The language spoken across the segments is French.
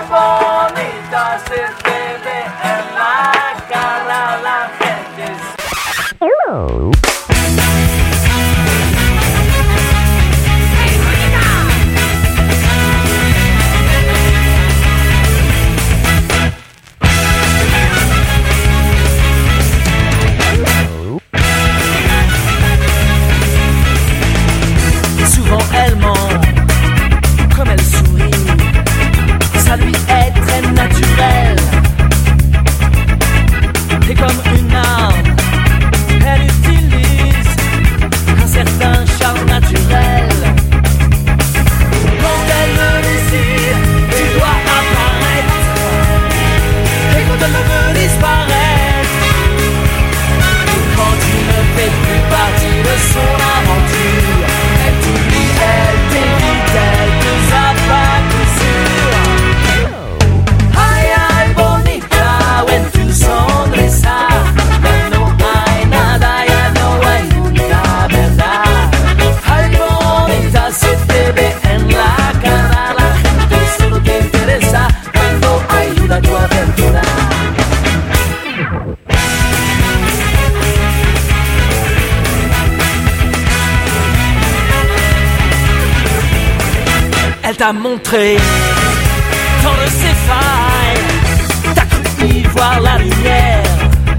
bonita, se te ve en la cara la gente. Hello. Souvent elle ment, comme elle sourit, ça lui est très naturel. Et comme une arme, elle utilise un certain charme naturel. Quand elle me décide, tu dois apparaître. Et quand elle me veut disparaître, quand tu ne fais plus partie de son aventure, elle t'oublie, elle t'évite, elle te zappe à coup sûr. Ay, ay, bonita, when tu sonrisa, ya no hay nada, ya no hay nunca, verdad. Ay, bonita, se te ve en la cara, la gente solo te interesa cuando ayuda a tu aventura. Elle t'a montré dans de ses failles, t'as cru y voir la lumière,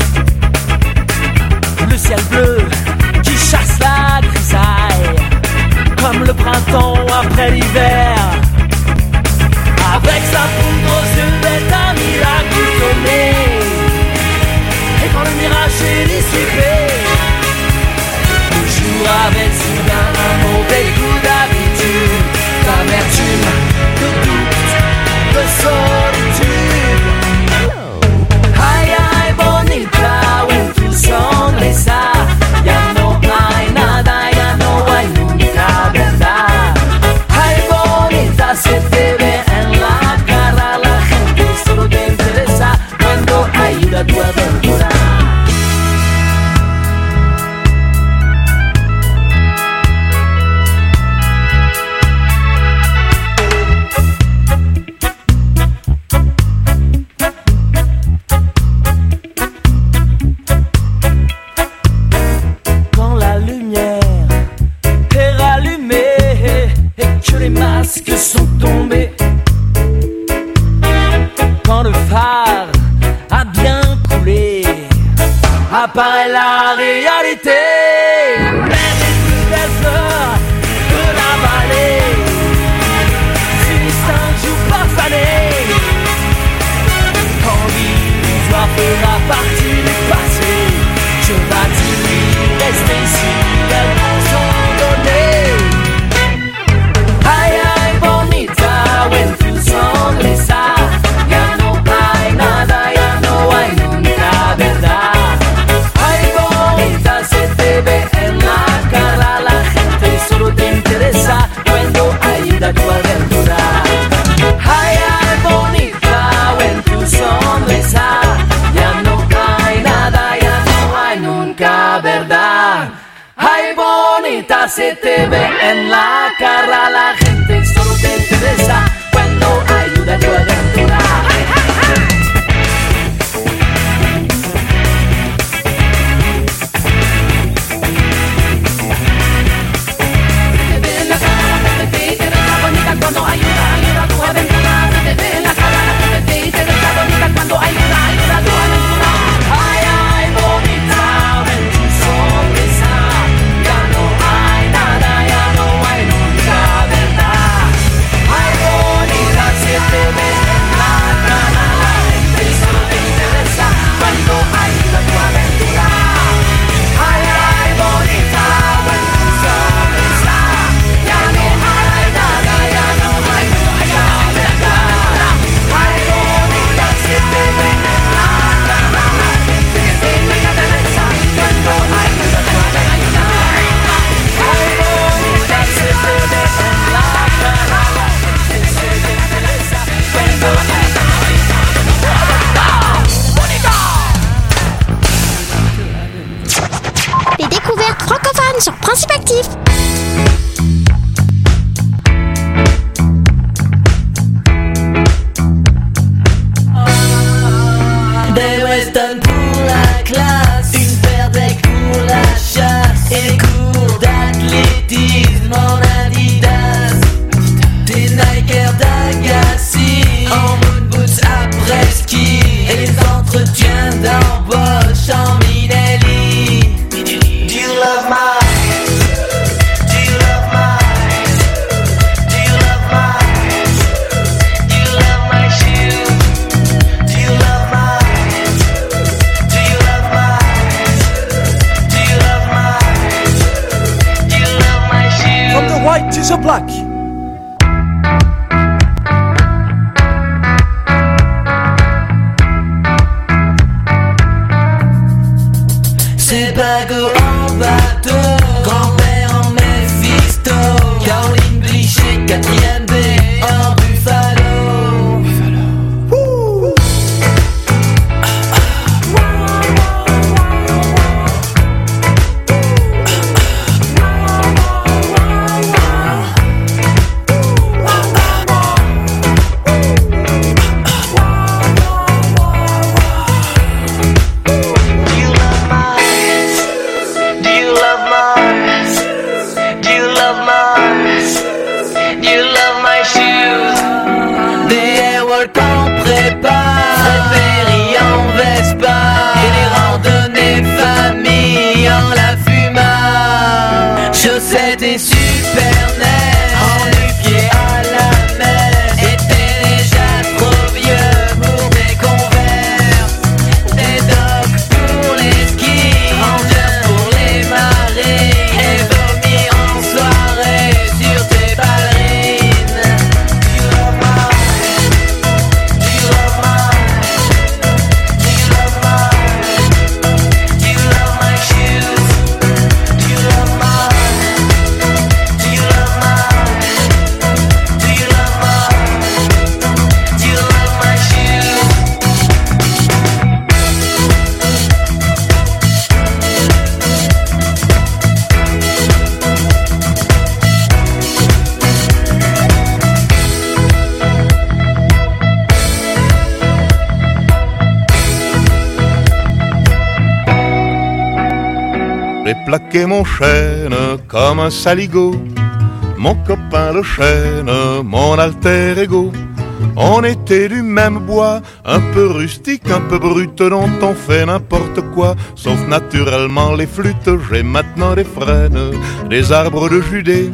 le ciel bleu qui chasse la grisaille, comme le printemps après l'hiver. Avec sa poudre aux yeux, elle t'a mis la goutte au nez, et quand le mirage est dissipé, toujours avec soudain un mauvais coup d'habitude, d'amertume, de doute, de solitude. Ay, ay, bonita, when tu sonrisa, ya no hay nada, ya no hay nunca, verdad. Ay, bonita, se te ve en la cara, la gente solo te interesa cuando ayuda a tu aventura. Sont tombés quand le phare a bien coulé, apparaît la réalité. Mais les plus belles fleurs de la vallée finissent un jour par faner, quand l'illusoire fera partie du passé. Je vas-tu rester ici, elles vont s'en donner. When tu sonrisa, ya no hay nada, ya no hay nunca, verdad. Ay, bonita, se te ve en la cara, la gente solo te interesa cuando ayuda a tu aventura. Ay, ay, bonita, when tu sonrisa, ya no hay nada, ya no hay nunca, verdad. Ay, bonita, se te ve en la cara, la gente solo te interesa cuando ayuda a tu aventura. Se te ve en la cara, la gente te interesa bonita cuando ayuda a tu aventura. Se te ve en la cara, la gente te interesa bonita cuando ayuda a tu aventura. Ay, ay, bonita, ven tu sonrisa, ya no hay nada, ya no hay nunca, verdad. plaqué mon chêne comme un saligot. Mon copain le chêne, mon alter ego. On était du même bois, un peu rustique, un peu brut, dont on fait n'importe quoi, sauf naturellement les flûtes. J'ai maintenant des frênes, des arbres de Judée,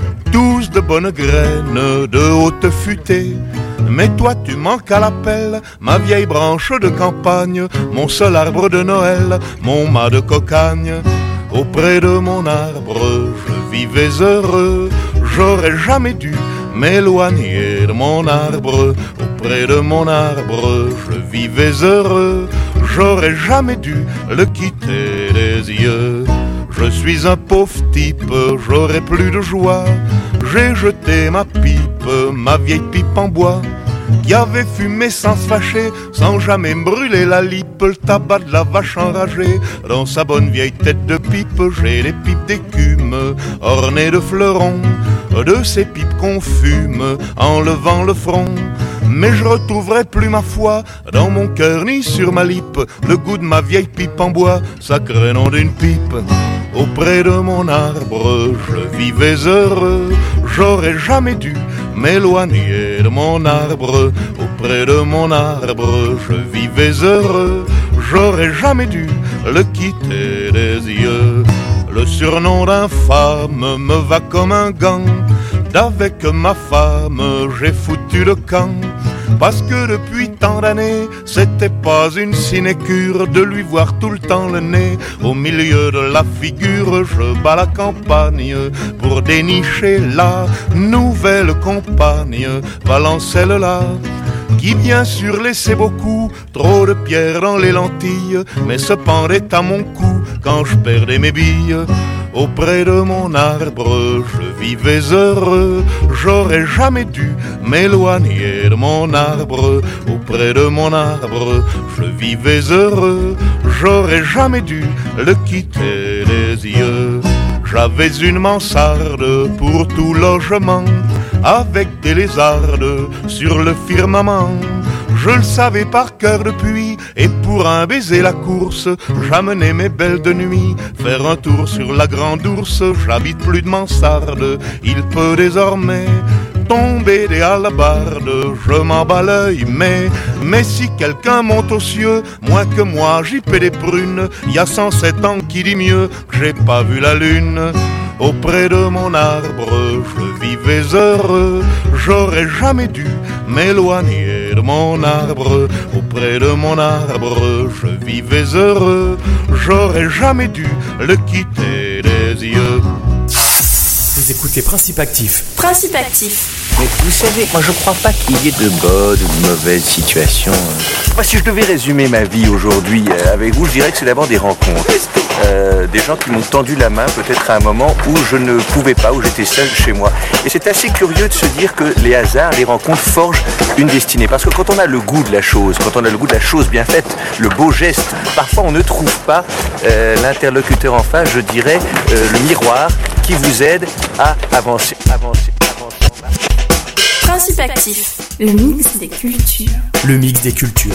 tous de bonnes graines, de haute futée. Mais toi tu manques à l'appel, ma vieille branche de campagne, mon seul arbre de Noël, mon mât de cocagne. Auprès de mon arbre, je vivais heureux, j'aurais jamais dû m'éloigner de mon arbre. Auprès de mon arbre, je vivais heureux, j'aurais jamais dû le quitter des yeux. Je suis un pauvre type, j'aurais plus de joie. J'ai jeté ma pipe, ma vieille pipe en bois, qui avait fumé sans se fâcher, sans jamais me brûler la lippe. Le tabac de la vache enragée, dans sa bonne vieille tête de pipe. J'ai les pipes d'écume, ornées de fleurons, de ces pipes qu'on fume en levant le front. Mais je retrouverai plus ma foi dans mon cœur ni sur ma lippe le goût de ma vieille pipe en bois, sacré nom d'une pipe. Auprès de mon arbre, je vivais heureux, j'aurais jamais dû m'éloigner de mon arbre. Auprès de mon arbre, je vivais heureux, j'aurais jamais dû le quitter des yeux. Le surnom d'infâme me va comme un gant, d'avec ma femme j'ai foutu le camp. Parce que depuis tant d'années, c'était pas une sinécure de lui voir tout le temps le nez au milieu de la figure. Je bats la campagne pour dénicher la nouvelle compagne, Valencelle-là, qui bien sûr laissait beaucoup trop de pierres dans les lentilles, mais se pendait à mon cou quand je perdais mes billes. Auprès de mon arbre, je vivais heureux, j'aurais jamais dû m'éloigner de mon arbre. Auprès de mon arbre, je vivais heureux, j'aurais jamais dû le quitter des yeux. J'avais une mansarde pour tout logement, avec des lézardes sur le firmament. Je le savais par cœur depuis, et pour un baiser la course, j'amenais mes belles de nuit faire un tour sur la grande ours. J'habite plus de mansarde, il peut désormais tomber des hallebardes, je m'en bats l'œil, mais si quelqu'un monte aux cieux, moins que moi j'y paie des prunes. Y a 107 ans qui dit mieux que j'ai pas vu la lune. Auprès de mon arbre, je vivais heureux, j'aurais jamais dû m'éloigner de mon arbre. Auprès de mon arbre, je vivais heureux, j'aurais jamais dû le quitter des yeux. Vous écoutez Principe Actif. Principe Actif. Mais vous savez, moi je crois pas qu'il y ait de bonnes ou de mauvaises situations. Moi, si je devais résumer ma vie aujourd'hui avec vous, je dirais que c'est d'abord des rencontres. Des gens qui m'ont tendu la main peut-être à un moment où je ne pouvais pas, où j'étais seul chez moi. Et c'est assez curieux de se dire que les hasards, les rencontres forgent une destinée. Parce que quand on a le goût de la chose, quand on a le goût de la chose bien faite, le beau geste, parfois on ne trouve pas l'interlocuteur en face, je dirais, le miroir qui vous aide à avancer. Principe Actif, le mix des cultures. Le mix des cultures.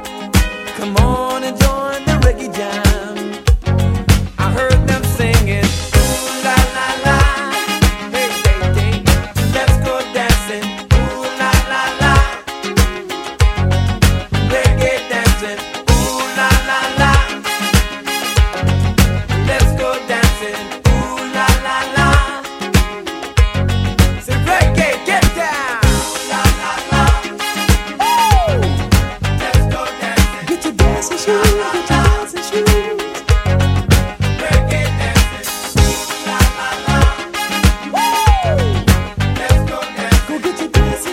Come on and join the reggae jam. I heard them singing.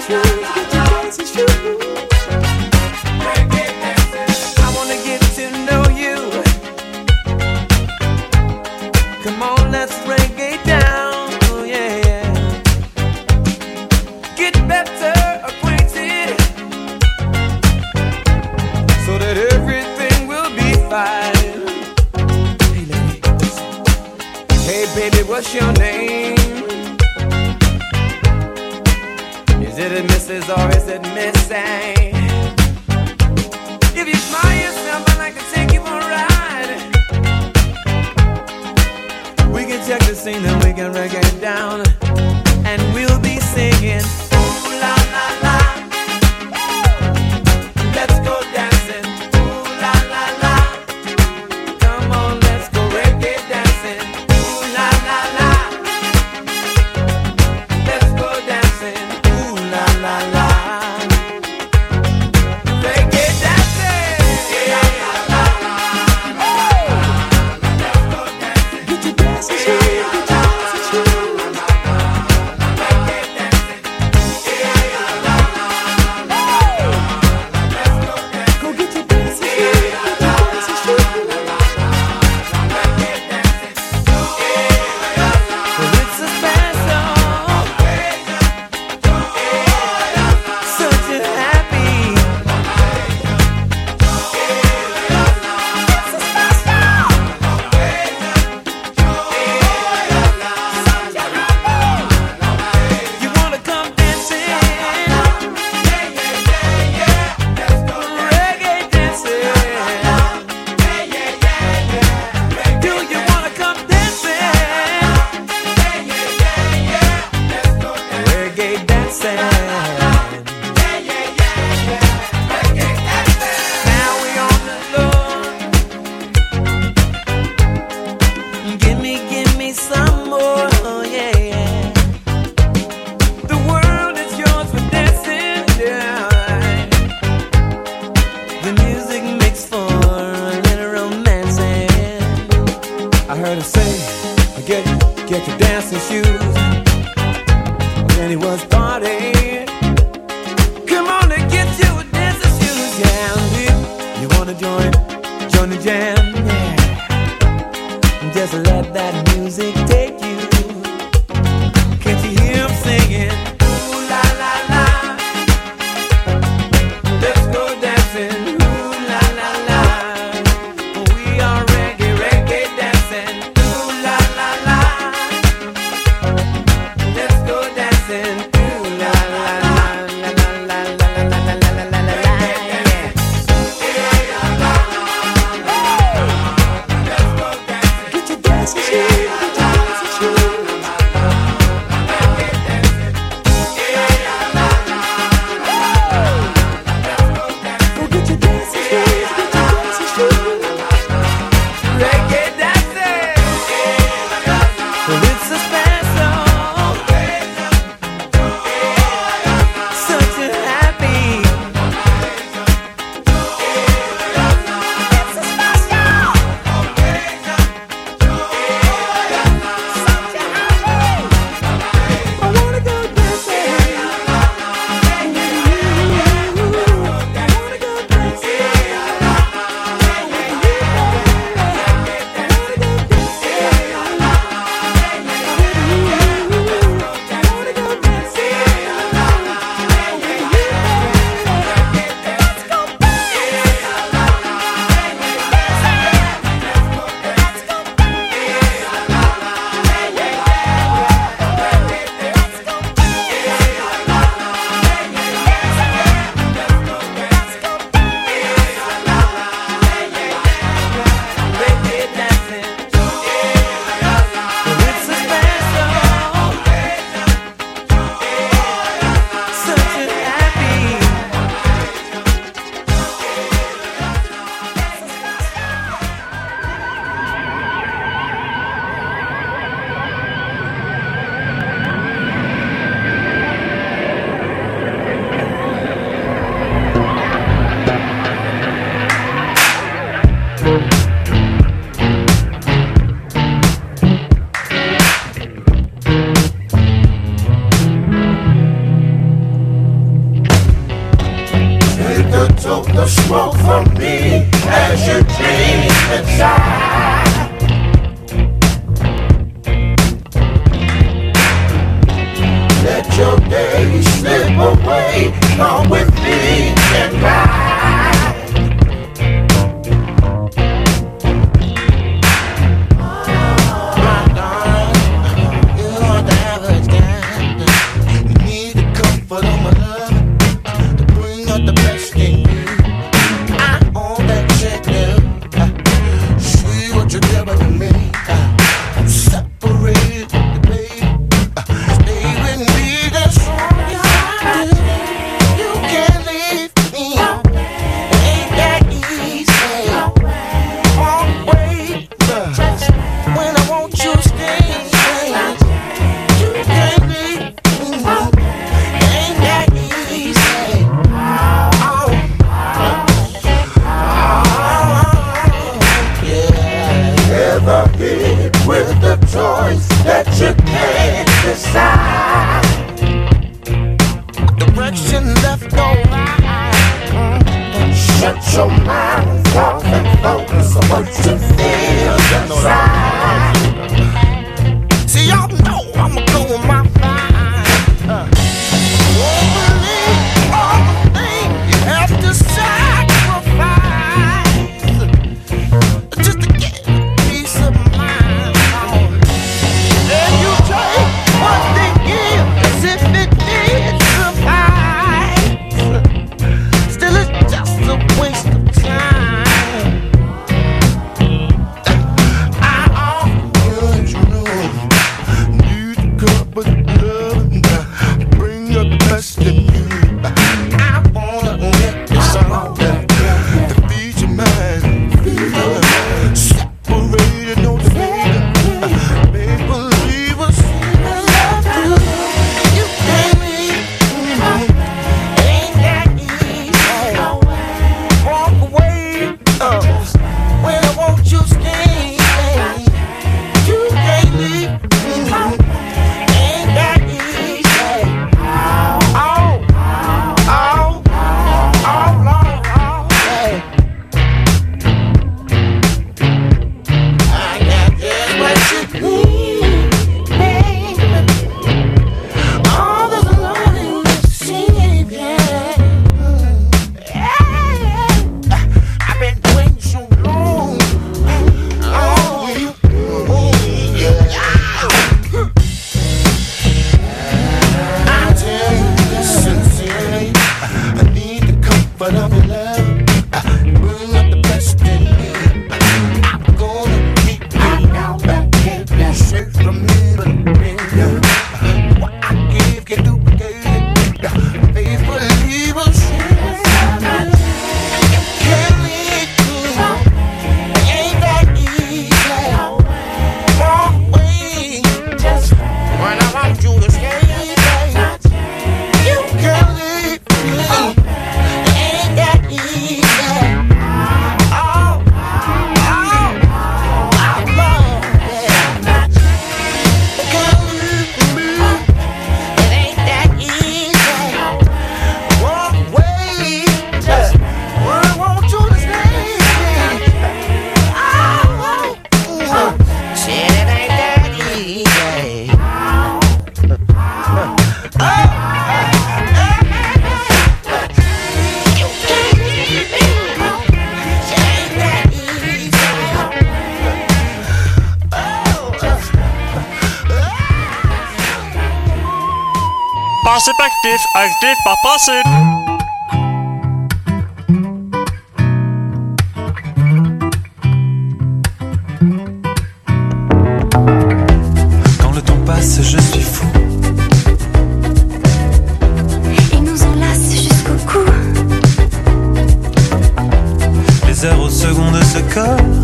What's your name? Is it a Mrs. or is it Missing? If you smile yourself, I'd like to take you for a ride. We can check the scene, then we can reggae it down, and we'll be singing ooh la la la. Let's go dancing, ooh la la la. Come on, let's go reggae dancing. the total smoke from me as you dream inside. Let your days slip away, come with me and ride. My darling, you are the average guy. You need the comfort of my love to bring out the best in you. I own that check now. See what you're giving me. I'm separated, baby. Stay with me, that's all you have to do. You can't leave me. Ain't that easy. Walk away. When I want you to stay. You can't leave me. Ain't that easy. Ever hit with the choice that you can't decide? Direction left or right? Shut your mind off and focus on what you feel inside. See, y'all know I'ma go with my mind. Won't believe all the things you have to sacrifice just to get a peace of mind. And you take what they give as if it did suffice. Still, it's just a waste of time. I often, you know, need a cup of love, bring up the best in you. I wanna get this song to feed your mind. Separated, no division. Make believe us I love you. You can't leave. Ain't that easy. Walk away. When I want you to stay. You can't leave. Ain't that easy. Oh, Lord, hey. I got just what you need, baby. All the love in the sea, yeah. I've been waiting so long. Oh, yeah. I tell you sincerely, I need the comfort of your love. Bring up the best in me. I'm gonna keep you safe from me, but what I give can duplicate it. Faithful believers, you can't leave me. Ain't that easy. Walk away when I want you to stay. You can't leave me. Ain't that easy. Oh, Lord, yeah. Can't leave me. It ain't that easy. Walk away when I want you to stay. Oh, said it ain't that easy. You can't leave me. Ain't that easy. Passif actif, actif par passif. Quand le temps passe, je suis fou. Il nous enlace jusqu'au cou. Les heures aux secondes se collent.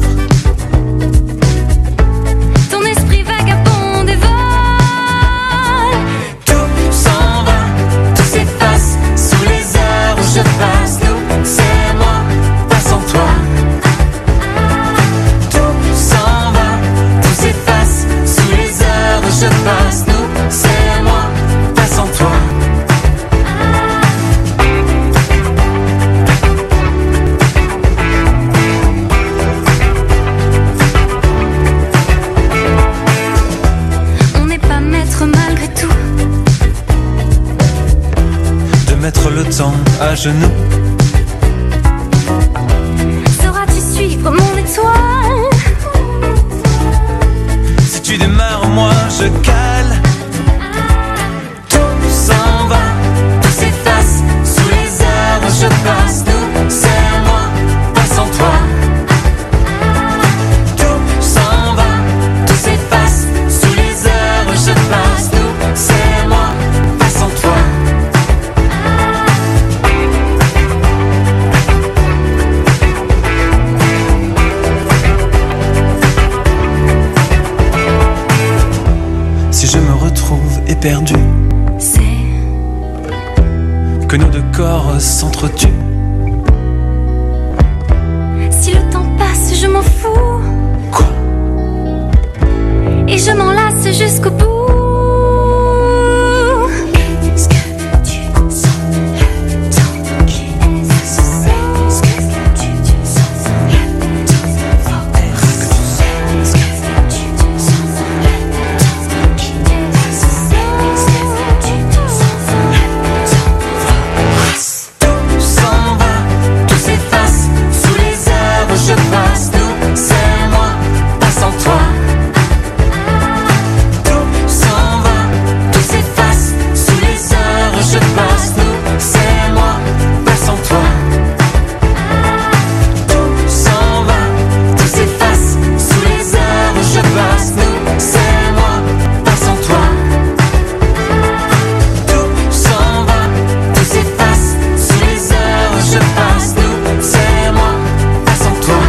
Ton esprit vagabond dévole. Tout s'en va, tout s'efface sous les heures où je passe. Nous, c'est moi, pas sans toi. Tout s'en va, tout s'efface sous les heures où je passe. Nous, c'est moi, pas sans toi. temps à genoux. Sauras-tu suivre mon étoile? Si tu démarres, moi je cale. Tout s'en va, tout s'efface. Sous les heures où je passe, nous, c'est moi, pas sans toi. Tout s'en va, tout s'efface. Sous les heures où je passe, nous, c'est moi, pas sans toi. Si je me retrouve éperdu, C'est que nos deux corps s'entretuent. si le temps passe, je m'en fous. Quoi? Et je m'enlace jusqu'au bout. Est-ce que tu sens le temps qui est? Est-ce que tu sens le temps fort? Est-ce que tu sens le temps qui est? Est-ce que tu sens le temps fort? Tout s'en va, tout s'efface. Sous les heures où je passe, nous, c'est moi, pas sans toi. Tout s'en va, tout s'efface. Sous les heures où je passe, nous, c'est moi, pas sans toi. Tout s'en va, tout s'efface. Sous les heures où je passe, nous, c'est moi, pas sans toi. Tout s'en va, tout s'efface. Sous les heures où je passe, nous, c'est moi, pas sans toi.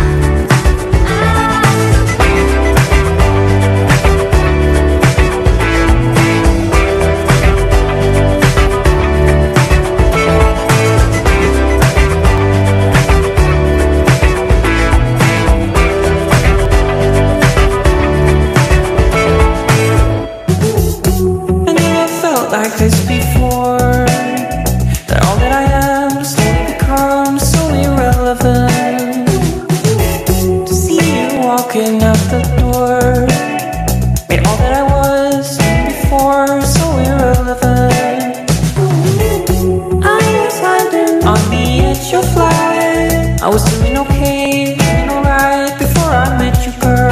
I never felt like this before. That all that I am slowly becomes so irrelevant. To see you walking out the door made all that I was before so irrelevant. I was landing on the edge of life. I was doing okay, doing alright before I met you, girl.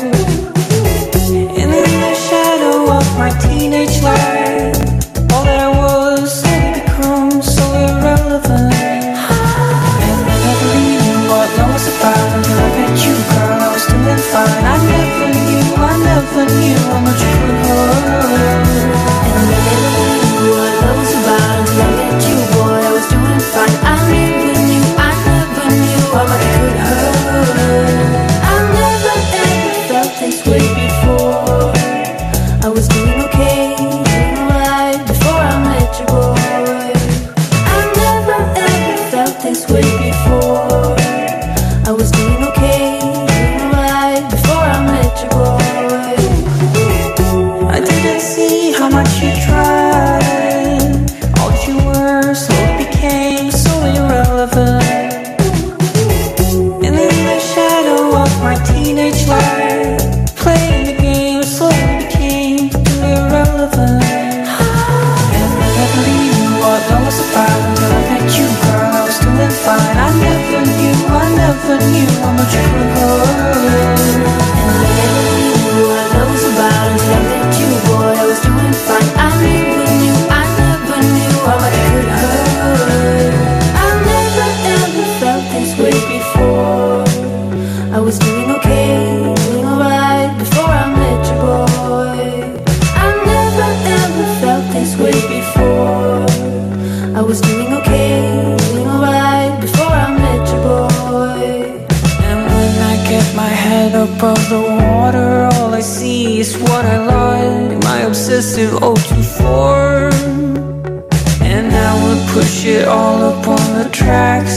And in the shadow of my teenage life, all that I was slowly becomes so irrelevant. And I never knew what love was about until I met you, girl. I was doing fine. I never knew how much you could hurt. And I never knew what love was about until I met you, boy. I was doing fine. I never knew how much you could hurt. I never ever felt this way before. I was doing okay, doing alright before I met you, boy. I never ever felt this way before. I was doing okay, doing alright before I met you, boy. I didn't see how much you tried. All that you were slowly became so irrelevant. And in the shadow of my teenage life, playing the game slowly became too irrelevant. And I never knew what love was about until I met you, girl. I was doing fine. I never knew how much you could hurt. And I never knew what love was about until I met you, boy. I was doing fine. I never knew how much you could hurt. I never ever felt this way before. I was doing okay, doing alright before I met you, boy. I never ever felt this way before. I was doing okay, doing alright before I met you, boy. And when I get my head above the water, all I see is what I like, my obsessive O2 form. And I would push it all up on the tracks